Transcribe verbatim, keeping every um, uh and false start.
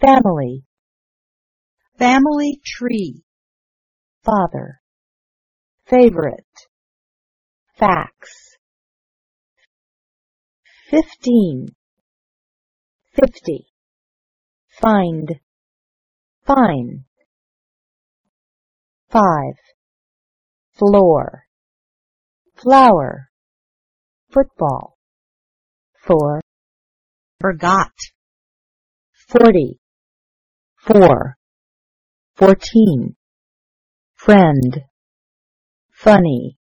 family, family tree, father, favorite, facts. Fifteen, fifty, find, fine. Five, floor, flower, football. Four, forgot, forty, four, fourteen, friend, funny.